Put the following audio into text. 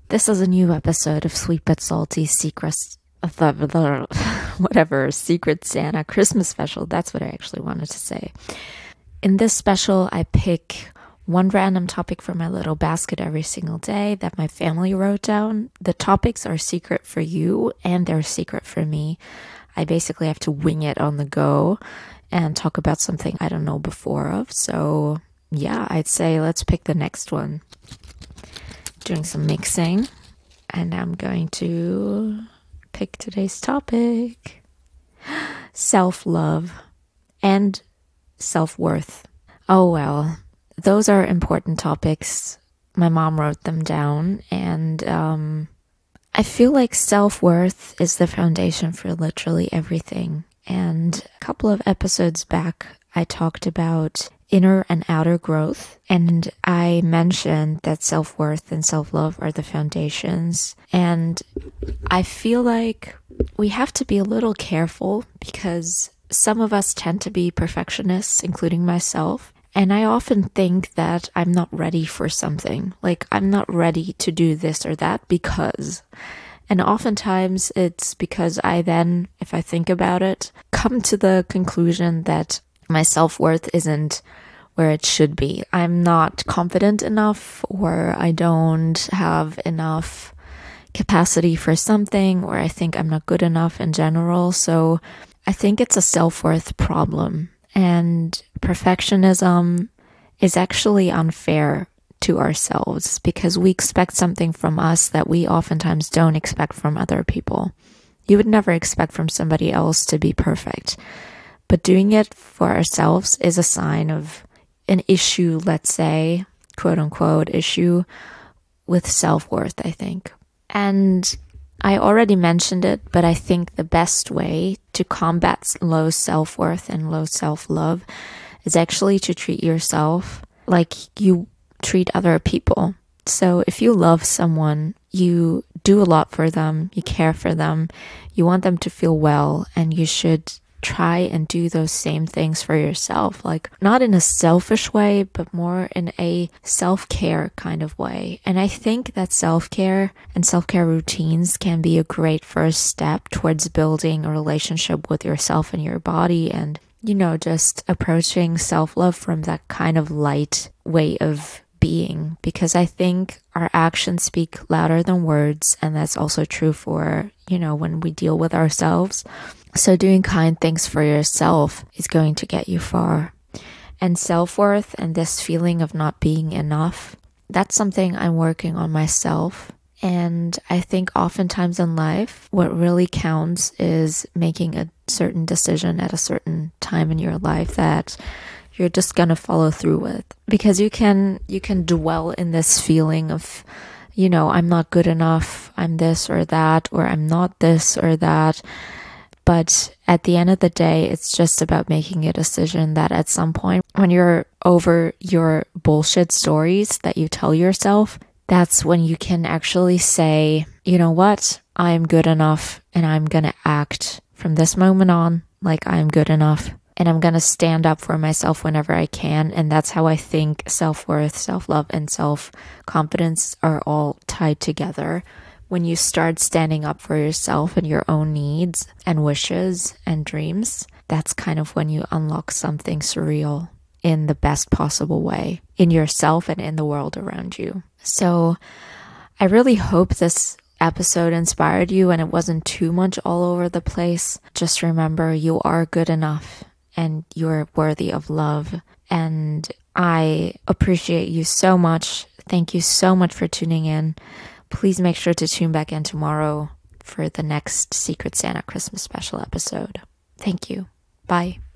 This is a new episode of Sweet But Salty Secrets, whatever, Secret Santa Christmas special. That's what I actually wanted to say. In this special, I pick one random topic from my little basket every single day that my family wrote down. The topics are secret for you and they're secret for me. I basically have to wing it on the go and talk about something I don't know before of. So yeah, I'd say let's pick the next one. Doing some mixing, and I'm going to pick today's topic: self-love and self-worth. Oh well, those are important topics. My mom wrote them down, and I feel like self-worth is the foundation for literally everything. And a couple of episodes back, I talked about inner and outer growth, and I mentioned that self-worth and self-love are the foundations. And I feel like we have to be a little careful because some of us tend to be perfectionists, including myself. And I often think that I'm not ready for something. Like, I'm not ready to do this or that because. And oftentimes it's because I then, if I think about it, come to the conclusion that my self-worth isn't where it should be. I'm not confident enough, or I don't have enough capacity for something, or I think I'm not good enough in general. So I think it's a self-worth problem. And perfectionism is actually unfair to ourselves because we expect something from us that we oftentimes don't expect from other people. You would never expect from somebody else to be perfect. But doing it for ourselves is a sign of an issue, let's say, quote unquote, issue with self-worth, I think. And I already mentioned it, but I think the best way to combat low self-worth and low self-love is actually to treat yourself like you treat other people. So if you love someone, you do a lot for them, you care for them, you want them to feel well, and you should try and do those same things for yourself, like not in a selfish way, but more in a self-care kind of way. And I think that self-care and self-care routines can be a great first step towards building a relationship with yourself and your body, and, you know, just approaching self-love from that kind of light way of being, because I think our actions speak louder than words, and that's also true for, you know, when we deal with ourselves. So doing kind things for yourself is going to get you far. And self-worth and this feeling of not being enough, that's something I'm working on myself. And I think oftentimes in life, what really counts is making a certain decision at a certain time in your life that you're just gonna follow through with. Because you can dwell in this feeling of, you know, I'm not good enough, I'm this or that, or I'm not this or that. But at the end of the day, it's just about making a decision that at some point, when you're over your bullshit stories that you tell yourself, that's when you can actually say, you know what, I'm good enough, and I'm gonna act from this moment on like I'm good enough, and I'm gonna stand up for myself whenever I can. And that's how I think self-worth, self-love, and self-confidence are all tied together. When you start standing up for yourself and your own needs and wishes and dreams, that's kind of when you unlock something surreal in the best possible way in yourself and in the world around you. So I really hope this episode inspired you and it wasn't too much all over the place. Just remember, you are good enough and you're worthy of love. And I appreciate you so much. Thank you so much for tuning in. Please make sure to tune back in tomorrow for the next Secret Santa Christmas special episode. Thank you. Bye.